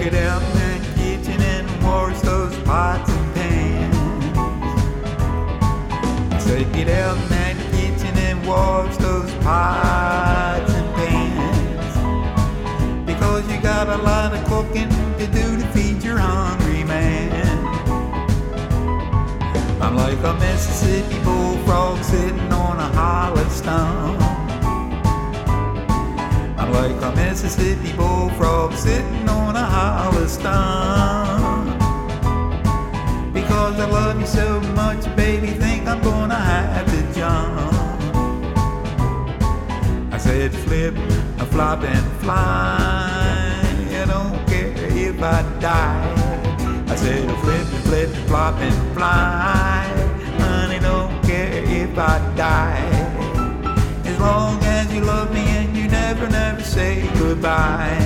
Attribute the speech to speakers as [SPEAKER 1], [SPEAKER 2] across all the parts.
[SPEAKER 1] it out in the kitchen and wash those pots and pans. Take it out in the kitchen and wash those pots and pans. Because you got a lot of cooking to do to feed your hungry man. I'm like a Mississippi bullfrog sitting on a hollow stump. I'm like a Mississippi bullfrog sitting on a hollow stump. Because I love you so much, baby, think I'm gonna have to jump. I said flip, a flop and fly. I don't care if I die. I said flip, flip, flop and fly. Honey, don't care if I die. As long as you love me and you never, never say goodbye.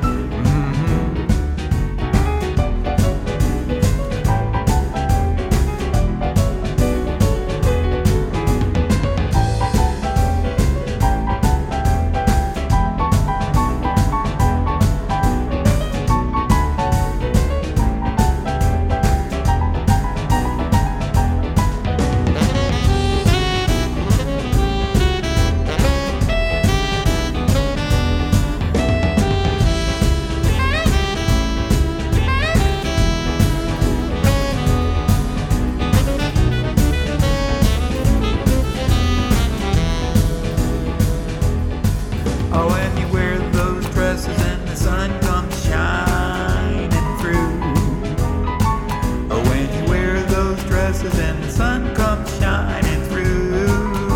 [SPEAKER 1] Oh, when you wear those dresses and the sun comes shining through. Oh, when you wear those dresses and the sun comes shining through.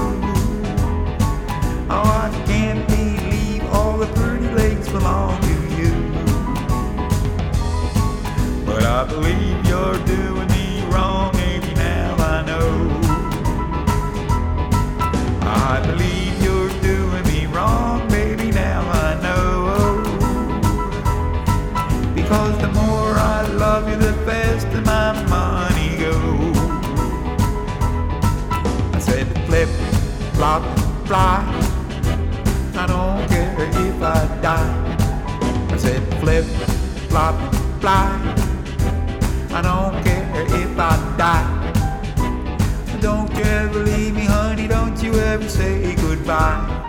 [SPEAKER 1] Oh, I can't believe all the pretty legs belong to you. But I believe you're doing me wrong, maybe now I know. I believe you're doing me wrong, baby, now I know. Because the more I love you, the faster my money goes. I said flip, flop, fly. I don't care if I die. I said flip, flop, fly. I don't care if I die. Don't you ever leave me, honey, don't you ever say goodbye.